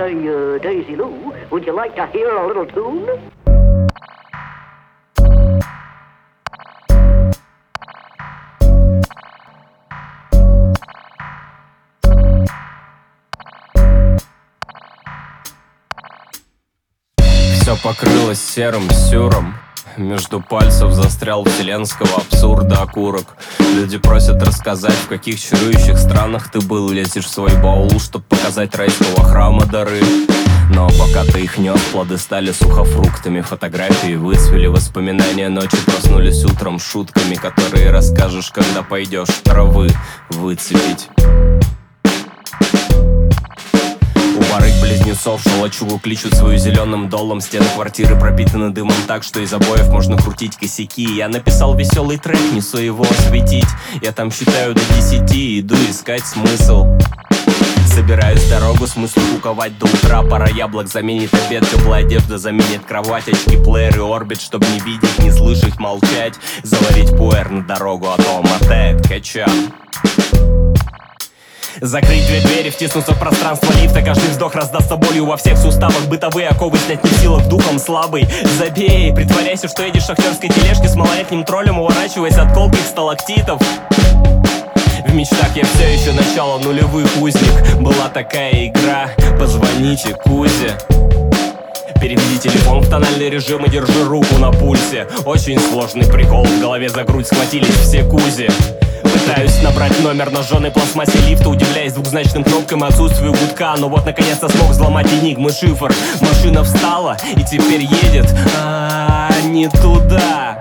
say, Daisy Lou, would you like to hear a little tune? Все покрылось серым сюром. Между пальцев застрял вселенского абсурда окурок. Люди просят рассказать, в каких чарующих странах ты был. Лезешь в свой баул, чтоб показать райского храма дары. Но пока ты их нес, плоды стали сухофруктами. Фотографии выцвели, воспоминания ночи проснулись утром шутками, которые расскажешь, когда пойдешь травы выцепить. Близнецов шалачугу кличут свою зеленым доллом. Стены квартиры пропитаны дымом так, что из обоев можно крутить косяки. Я написал веселый трек, несу его осветить. Я там считаю до 10, иду искать смысл. Собираюсь дорогу, смысл куковать до утра. Пара яблок заменит обед, теплая одежда заменит кровать. Очки, плеер и орбит, чтобы не видеть, не слышать, молчать. Заварить пуэр на дорогу, а то мотает качан. Закрыть две двери, втиснуться в пространство лифта. Каждый вздох раздастся болью во всех суставах. Бытовые оковы снять не в силах, духом слабый. Забей, притворяйся, что едешь в шахтерской тележке с малолетним троллем, уворачиваясь от колких сталактитов. В мечтах я все еще начало нулевых узник. Была такая игра, позвоните Кузе. Переведи телефон в тональный режим и держи руку на пульсе. Очень сложный прикол, в голове за грудь схватились все Кузи. Пытаюсь набрать номер на жженой пластмассе лифта, удивляясь двухзначным кнопкам и отсутствию гудка. Но вот наконец-то смог взломать энигмы шифр. Машина встала и теперь едет, не туда.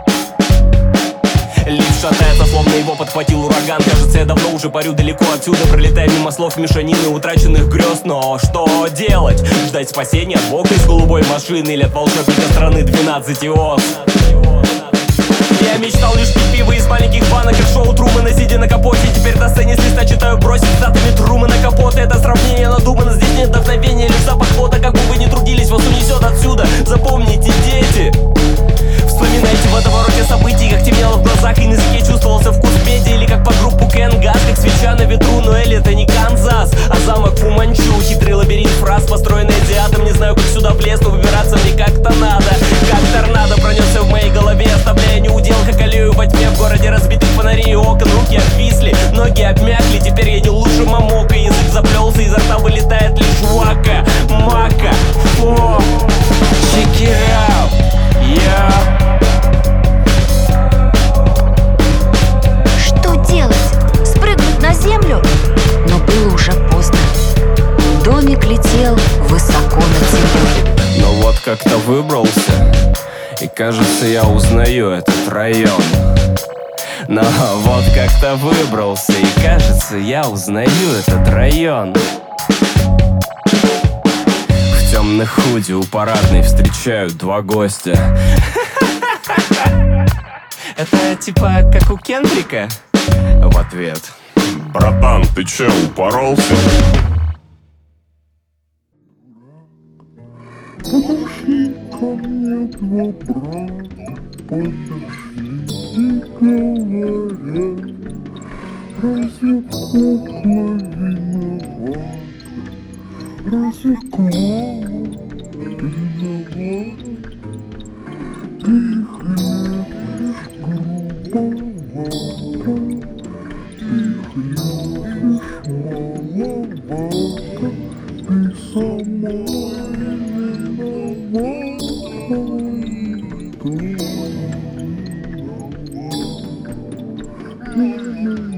Лифт шатается, словно его подхватил ураган. Кажется, я давно уже парю далеко отсюда, пролетая мимо слов мешанины утраченных грез. Но что делать? Ждать спасения от бога из голубой машины или от волшебника страны 12 ос? Я мечтал лишь пить пиво из маленьких банок, как шоу Трумана, сидя на капоте. Теперь на сцене с листа читаю бросить цитатами Трумана капота. Это сравнение надумано, здесь нет вдохновения, лишь запах пота. Как бы вы ни трудились, вас унесет отсюда. Запомните, дети, вспоминайте в водовороте событий, как темнело в глазах и на языке чувствовался вкус меди. Или как под группу Кенгас, как свеча на ветру. Но Эль это не Канзас, а замок Фуманчу. Хитрый лабиринт фраз, построенный азиатом. Не знаю, как сюда влез, но выбираться мне как-то надо. Как торнадо пронесся в моей голове, оставляя неудел, как аллею во тьме. В городе разбитых фонарей и окон, руки обвисли, ноги обмякли. Теперь я не лучше мамока, язык заплелся, изо рта вылетает лишь вака. Мака, о, check it out, yeah. Спрыгнуть на землю? Но было уже поздно. Домик летел высоко над землей. Но вот как-то выбрался, и кажется, я узнаю этот район. Но вот как-то выбрался, и кажется, я узнаю этот район. В темных худи у парадной встречают два гостя. Это типа как у Кендрика? В ответ: братан, ты че, упоролся? Подошли ко мне два брата, подошли и говорят: разве кукла виновата? Разве кукла виновата? Их нет лишь грубовато. Их любишь маловато, ты сама виновата.